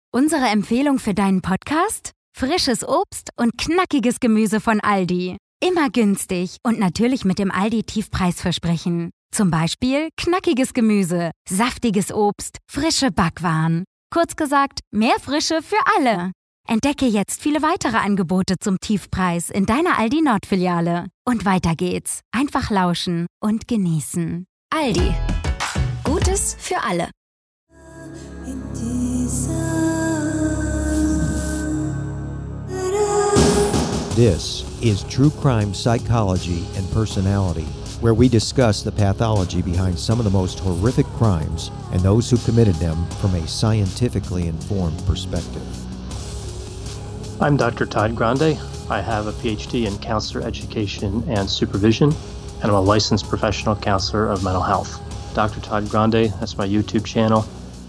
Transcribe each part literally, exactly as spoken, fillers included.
Unsere Empfehlung für deinen Podcast? Frisches Obst und knackiges Gemüse von Aldi. Immer günstig und natürlich mit dem Aldi-Tiefpreisversprechen. Zum Beispiel knackiges Gemüse, saftiges Obst, frische Backwaren. Kurz gesagt, mehr Frische für alle. Entdecke jetzt viele weitere Angebote zum Tiefpreis in deiner Aldi Nord-Filiale. Und weiter geht's. Einfach lauschen und genießen. Aldi. Gutes für alle. This is True Crime Psychology and Personality, where we discuss the pathology behind some of the most horrific crimes and those who committed them from a scientifically informed perspective. I'm Doctor Todd Grande. I have a P H D in counselor education and supervision, and I'm a licensed professional counselor of mental health. Doctor Todd Grande, that's my YouTube channel.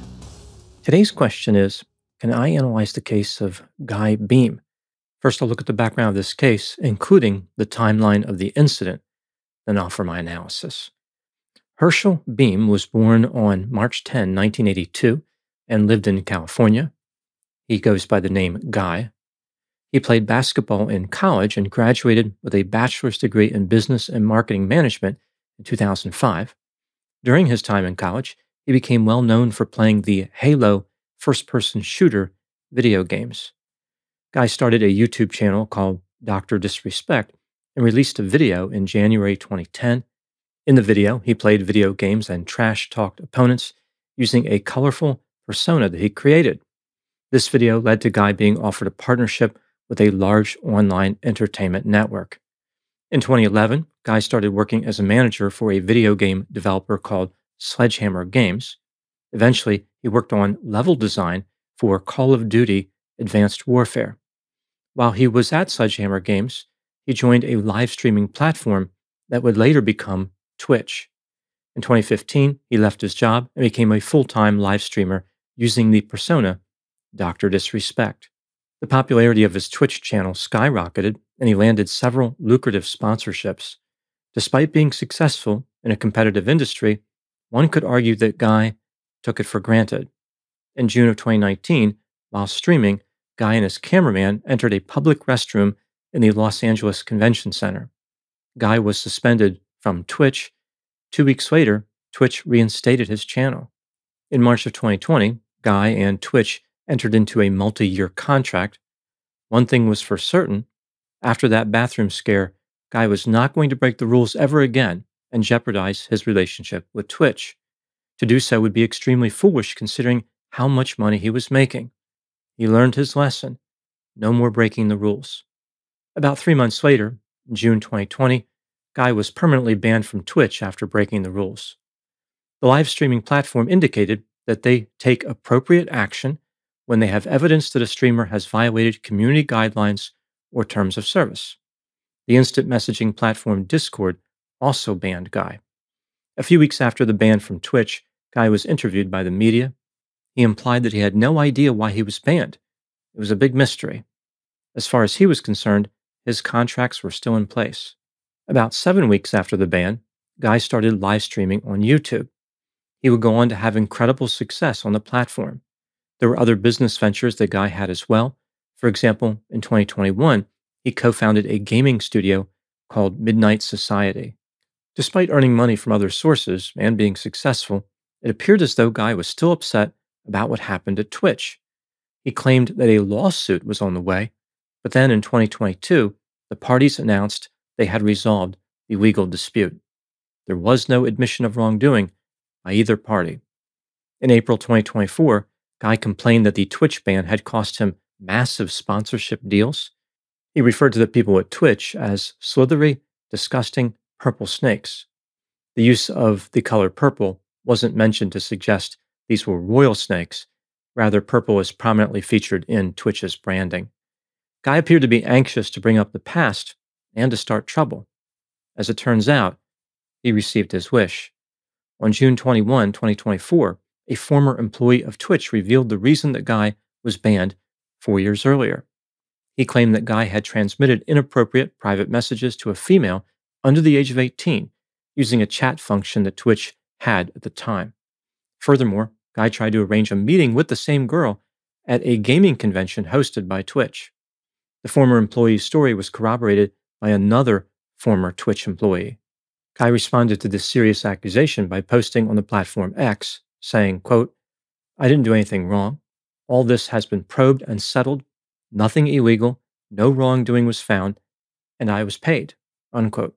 Today's question is, can I analyze the case of Guy Beam? First, I'll look at the background of this case, including the timeline of the incident, then offer my analysis. Herschel Beam was born on March tenth, nineteen eighty-two, and lived in California. He goes by the name Guy. He played basketball in college and graduated with a bachelor's degree in business and marketing management in two thousand five. During his time in college, he became well known for playing the Halo first-person shooter video games. Guy started a YouTube channel called Doctor Disrespect and released a video in January twenty ten. In the video, he played video games and trash-talked opponents using a colorful persona that he created. This video led to Guy being offered a partnership with a large online entertainment network. In twenty eleven, Guy started working as a manager for a video game developer called Sledgehammer Games. Eventually, he worked on level design for Call of Duty Advanced Warfare. While he was at Sledgehammer Games, he joined a live streaming platform that would later become Twitch. In twenty fifteen, he left his job and became a full-time live streamer using the persona Doctor Disrespect. The popularity of his Twitch channel skyrocketed, and he landed several lucrative sponsorships. Despite being successful in a competitive industry, one could argue that Guy took it for granted. In June of twenty nineteen, while streaming, Guy and his cameraman entered a public restroom in the Los Angeles Convention Center. Guy was suspended from Twitch. Two weeks later, Twitch reinstated his channel. In March of twenty twenty, Guy and Twitch entered into a multi-year contract. One thing was for certain. After that bathroom scare, Guy was not going to break the rules ever again and jeopardize his relationship with Twitch. To do so would be extremely foolish considering how much money he was making. He learned his lesson. No more breaking the rules. About three months later, in June twenty twenty, Guy was permanently banned from Twitch after breaking the rules. The live streaming platform indicated that they take appropriate action when they have evidence that a streamer has violated community guidelines or terms of service. The instant messaging platform Discord also banned Guy. A few weeks after the ban from Twitch, Guy was interviewed by the media. He implied that he had no idea why he was banned. It was a big mystery. As far as he was concerned, his contracts were still in place. About seven weeks after the ban, Guy started live streaming on YouTube. He would go on to have incredible success on the platform. There were other business ventures that Guy had as well. For example, in twenty twenty-one, he co-founded a gaming studio called Midnight Society. Despite earning money from other sources and being successful, it appeared as though Guy was still upset about what happened at Twitch. He claimed that a lawsuit was on the way, but then in twenty twenty-two, the parties announced they had resolved the legal dispute. There was no admission of wrongdoing by either party. In April twenty twenty-four, Guy complained that the Twitch ban had cost him massive sponsorship deals. He referred to the people at Twitch as slithery, disgusting, purple snakes. The use of the color purple wasn't mentioned to suggest these were royal snakes. Rather, purple is prominently featured in Twitch's branding. Guy appeared to be anxious to bring up the past and to start trouble. As it turns out, he received his wish. On June twenty-first, twenty twenty-four, a former employee of Twitch revealed the reason that Guy was banned four years earlier. He claimed that Guy had transmitted inappropriate private messages to a female under the age of eighteen using a chat function that Twitch had at the time. Furthermore, Guy tried to arrange a meeting with the same girl at a gaming convention hosted by Twitch. The former employee's story was corroborated by another former Twitch employee. Guy responded to this serious accusation by posting on the platform X, saying, quote, "I didn't do anything wrong. All this has been probed and settled. Nothing illegal, no wrongdoing was found, and I was paid," unquote.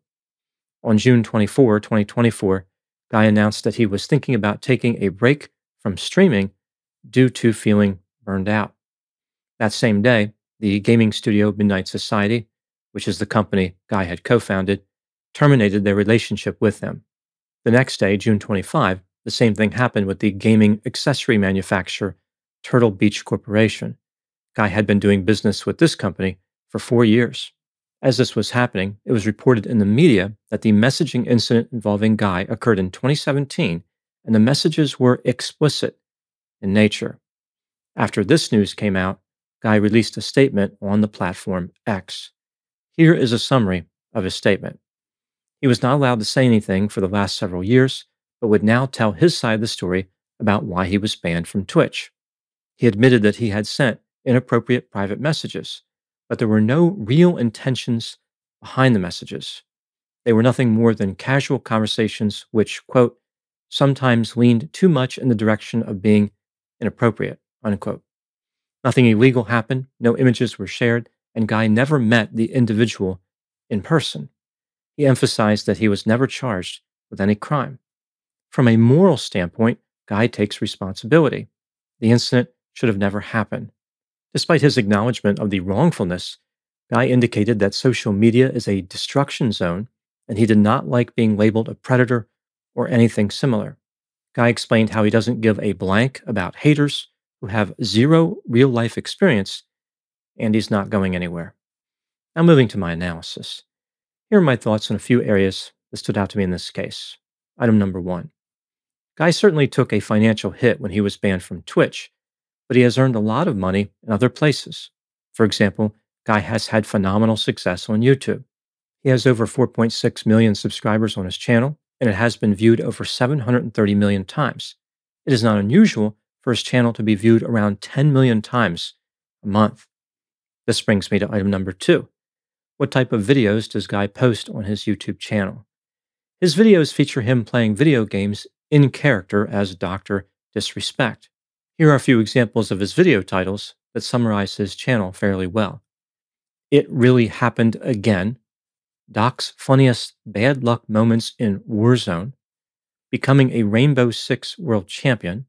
On June twenty-fourth, twenty twenty-four, Guy announced that he was thinking about taking a break from streaming due to feeling burned out. That same day, the gaming studio Midnight Society, which is the company Guy had co-founded, terminated their relationship with them. The next day, June twenty-fifth, the same thing happened with the gaming accessory manufacturer Turtle Beach Corporation. Guy had been doing business with this company for four years. As this was happening, it was reported in the media that the messaging incident involving Guy occurred in twenty seventeen, and the messages were explicit in nature. After this news came out, Guy released a statement on the platform X. Here is a summary of his statement. He was not allowed to say anything for the last several years, but would now tell his side of the story about why he was banned from Twitch. He admitted that he had sent inappropriate private messages, but there were no real intentions behind the messages. They were nothing more than casual conversations which, quote, sometimes leaned too much in the direction of being inappropriate, unquote. Nothing illegal happened, no images were shared, and Guy never met the individual in person. He emphasized that he was never charged with any crime. From a moral standpoint, Guy takes responsibility. The incident should have never happened. Despite his acknowledgement of the wrongfulness, Guy indicated that social media is a destruction zone, and he did not like being labeled a predator or anything similar. Guy explained how he doesn't give a blank about haters who have zero real-life experience, and he's not going anywhere. Now moving to my analysis. Here are my thoughts on a few areas that stood out to me in this case. Item number one. Guy certainly took a financial hit when he was banned from Twitch, but he has earned a lot of money in other places. For example, Guy has had phenomenal success on YouTube. He has over four point six million subscribers on his channel, and it has been viewed over seven hundred thirty million times. It is not unusual for his channel to be viewed around ten million times a month. This brings me to item number two. What type of videos does Guy post on his YouTube channel? His videos feature him playing video games in character as Doctor Disrespect. Here are a few examples of his video titles that summarize his channel fairly well. It Really Happened Again, Doc's Funniest Bad Luck Moments in Warzone, Becoming a Rainbow Six World Champion,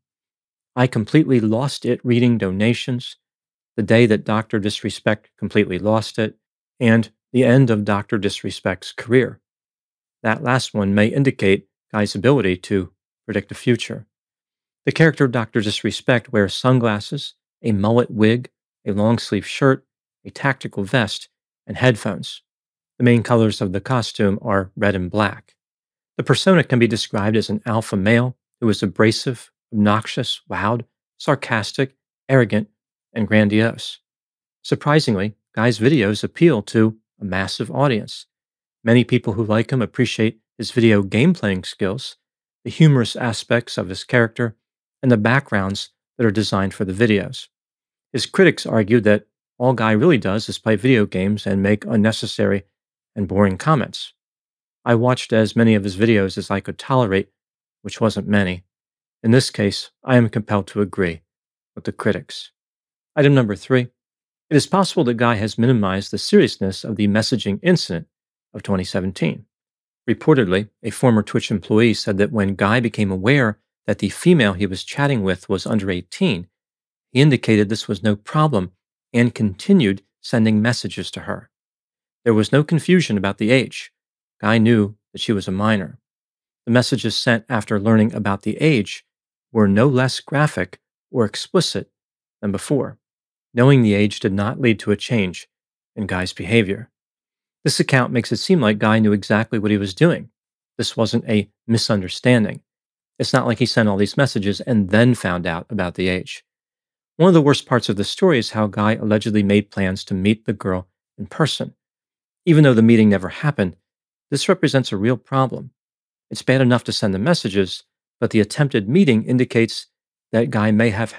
I Completely Lost It Reading Donations, The Day That Doctor Disrespect Completely Lost It, and The End of Doctor Disrespect's Career. That last one may indicate Guy's ability to predict the future. The character of Doctor Disrespect wears sunglasses, a mullet wig, a long-sleeve shirt, a tactical vest, and headphones. The main colors of the costume are red and black. The persona can be described as an alpha male who is abrasive, obnoxious, loud, sarcastic, arrogant, and grandiose. Surprisingly, Guy's videos appeal to a massive audience. Many people who like him appreciate his video game playing skills, the humorous aspects of his character, and the backgrounds that are designed for the videos. His critics argued that all Guy really does is play video games and make unnecessary and boring comments. I watched as many of his videos as I could tolerate, which wasn't many. In this case, I am compelled to agree with the critics. Item number three. It is possible that Guy has minimized the seriousness of the messaging incident of twenty seventeen. Reportedly, a former Twitch employee said that when Guy became aware that the female he was chatting with was under eighteen, he indicated this was no problem and continued sending messages to her. There was no confusion about the age. Guy knew that she was a minor. The messages sent after learning about the age were no less graphic or explicit than before. Knowing the age did not lead to a change in Guy's behavior. This account makes it seem like Guy knew exactly what he was doing. This wasn't a misunderstanding. It's not like he sent all these messages and then found out about the age. One of the worst parts of the story is how Guy allegedly made plans to meet the girl in person. Even though the meeting never happened, this represents a real problem. It's bad enough to send the messages, but the attempted meeting indicates that Guy may have had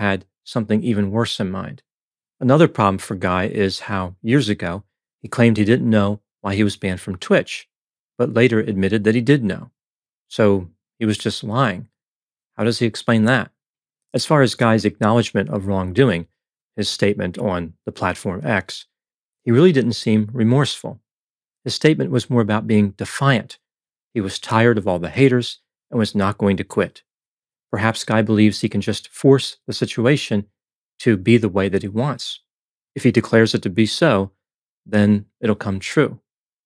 something even worse in mind. Another problem for Guy is how, years ago, he claimed he didn't know why he was banned from Twitch, but later admitted that he did know. So he was just lying. How does he explain that? As far as Guy's acknowledgement of wrongdoing, his statement on the platform X, he really didn't seem remorseful. His statement was more about being defiant. He was tired of all the haters and was not going to quit. Perhaps Guy believes he can just force the situation to be the way that he wants. If he declares it to be so, then it'll come true.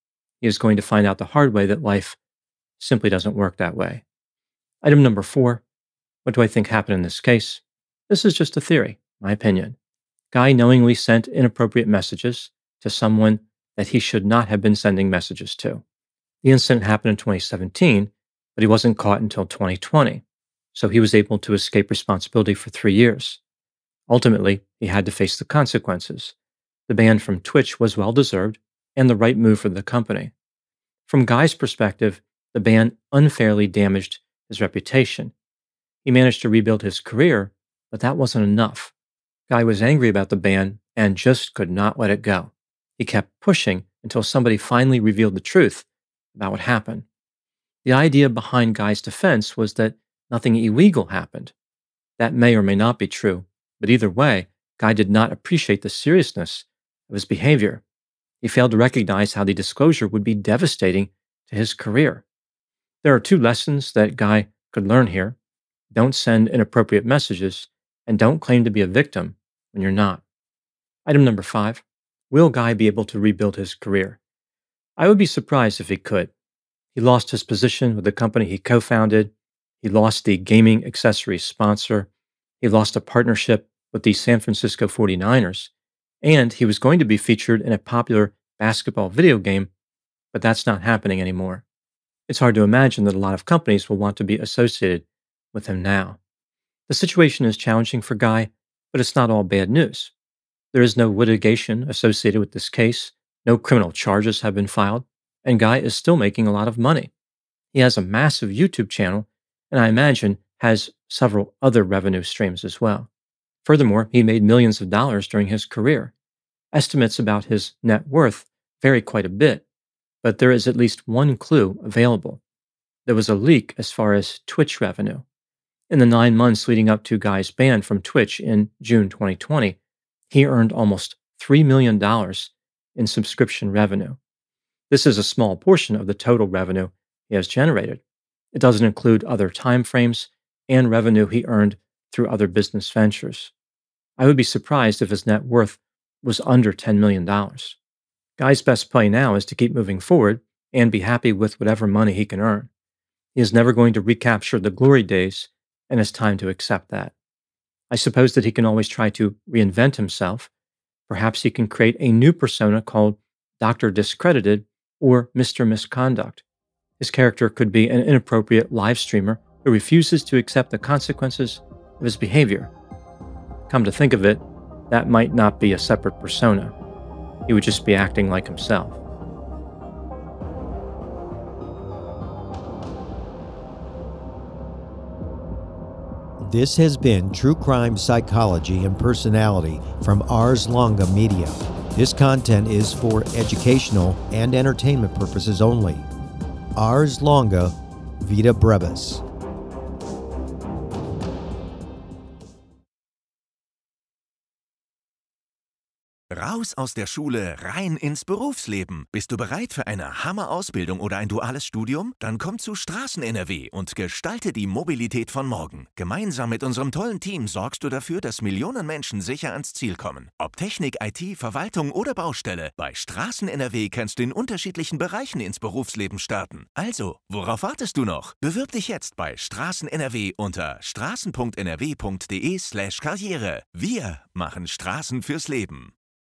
He is going to find out the hard way that life simply doesn't work that way. Item number four. What do I think happened in this case? This is just a theory, my opinion. Guy knowingly sent inappropriate messages to someone that he should not have been sending messages to. The incident happened in twenty seventeen, but he wasn't caught until twenty twenty, so he was able to escape responsibility for three years. Ultimately, he had to face the consequences. The ban from Twitch was well-deserved and the right move for the company. From Guy's perspective, the ban unfairly damaged his reputation. He managed to rebuild his career, but that wasn't enough. Guy was angry about the ban and just could not let it go. He kept pushing until somebody finally revealed the truth about what happened. The idea behind Guy's defense was that nothing illegal happened. That may or may not be true, but either way, Guy did not appreciate the seriousness of his behavior. He failed to recognize how the disclosure would be devastating to his career. There are two lessons that Guy could learn here. Don't send inappropriate messages, and don't claim to be a victim when you're not. Item number five. Will Guy be able to rebuild his career? I would be surprised if he could. He lost his position with the company he co-founded. He lost the gaming accessories sponsor. He lost a partnership with the San Francisco forty-niners. And he was going to be featured in a popular basketball video game, but that's not happening anymore. It's hard to imagine that a lot of companies will want to be associated with him now. The situation is challenging for Guy, but it's not all bad news. There is no litigation associated with this case, no criminal charges have been filed, and Guy is still making a lot of money. He has a massive YouTube channel, and I imagine has several other revenue streams as well. Furthermore, he made millions of dollars during his career. Estimates about his net worth vary quite a bit, but there is at least one clue available. There was a leak as far as Twitch revenue. In the nine months leading up to Guy's ban from Twitch in June twenty twenty, he earned almost three million dollars in subscription revenue. This is a small portion of the total revenue he has generated. It doesn't include other time frames and revenue he earned through other business ventures. I would be surprised if his net worth was under ten million dollars. Guy's best play now is to keep moving forward and be happy with whatever money he can earn. He is never going to recapture the glory days, and it's time to accept that. I suppose that he can always try to reinvent himself. Perhaps he can create a new persona called Doctor Discredited or Mister Misconduct. His character could be an inappropriate live streamer who refuses to accept the consequences of his behavior. Come to think of it, that might not be a separate persona. He would just be acting like himself. This has been True Crime Psychology and Personality from Ars Longa Media. This content is for educational and entertainment purposes only. Ars Longa Vita Brevis. Raus aus der Schule, rein ins Berufsleben. Bist du bereit für eine Hammer-Ausbildung oder ein duales Studium? Dann komm zu Straßen N R W und gestalte die Mobilität von morgen. Gemeinsam mit unserem tollen Team sorgst du dafür, dass Millionen Menschen sicher ans Ziel kommen. Ob Technik, I T, Verwaltung oder Baustelle, bei Straßen N R W kannst du in unterschiedlichen Bereichen ins Berufsleben starten. Also, worauf wartest du noch? Bewirb dich jetzt bei Straßen N R W unter straßen punkt n r w punkt d e slash karriere. Wir machen Straßen fürs Leben.